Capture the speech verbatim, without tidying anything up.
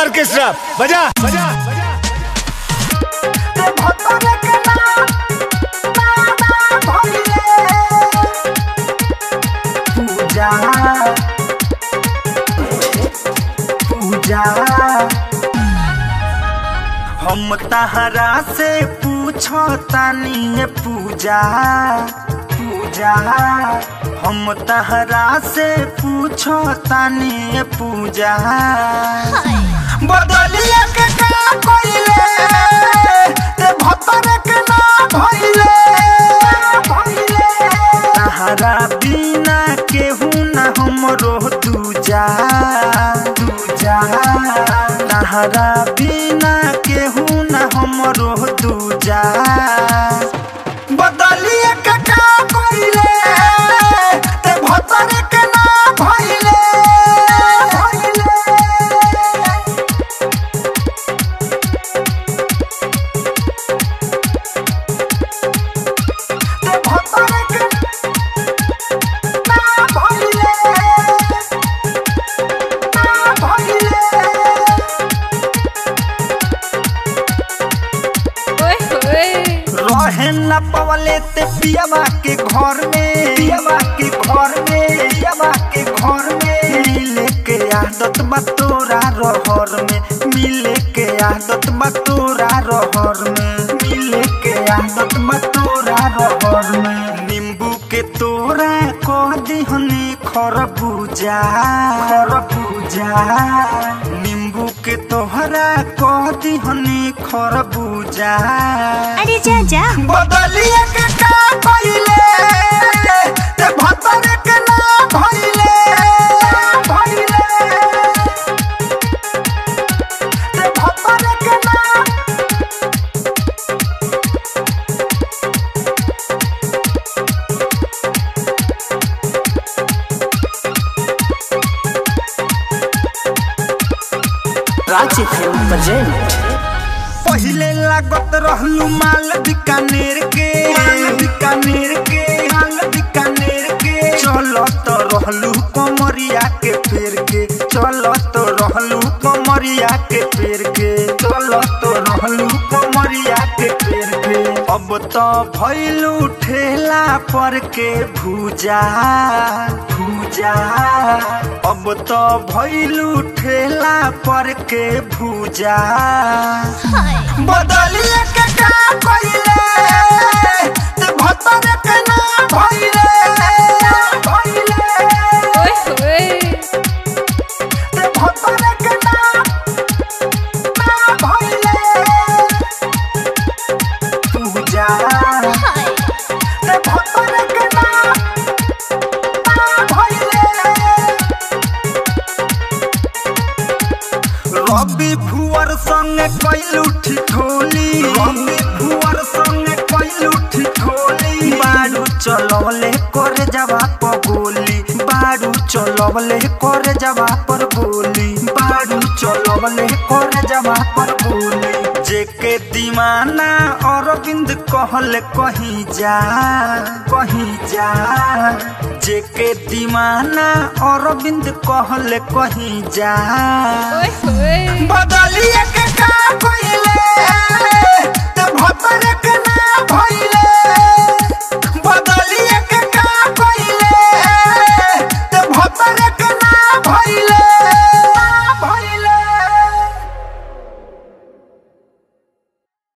orchestra बजा बजा पूजा पूजा हम तहरा से पूछो तानी पूजा पूजा हम तहरा से पूछो तानी पूजा बदलिया के का कइले ते भतर के ना भइले तहरा बिना केहू ना हमरो दूजा दूजा तहरा बिना केहू ना हमरो दूजा बदलिया के का कइले ते भतर के ना भइले रहना पवले ते पियावा के घर में पियावा के घर में पियावा के घर में मिले के आदत बा तोरा रहर में मिले के आदत बा तोरा रहर में मिले के आदत बा तोरा रहर में नींबू के तोरा को दिहनी खरबूजा खरबूजा नींबू के तोहरा को दिहनी खरबूजा अरे जा जा बदलिया के का कइले ते भतर के ना भइले भइले ते भतर के ना रांची फिल्म प्रेजेंट पहिले लागत रहलू माल बीकानेर के माल बीकानेर के माल बीकानेर के चलत रहलू कमरिया के पेड़ के चलत रहलू कमरिया के पेड़ के चलत रहलू कमरिया के पेड़ के अब तो भइलू ठेला पर के भूजा भूजा अब तो भइलू ठेला पर के भूजा बदलिया के का कइले ते भतर के ना भइले भइले ओए होए ते भतर के ना ना भइले पूजा ते भतर के ना ना भइले रवि भुवर संगे कइलू ठिठोली रवि भुवर संगे कइलू ठिठोली बाड़ू चलवले करे जवा पर गोली बाड़ू चलवले करे जवा पर गोली बाड़ू चलवले करे जवा पर गोली जेके दीवाना अरविंद कहले कहीं जा कहीं जा जेके दीवाना अरविंद कहले कहीं जा ओए होए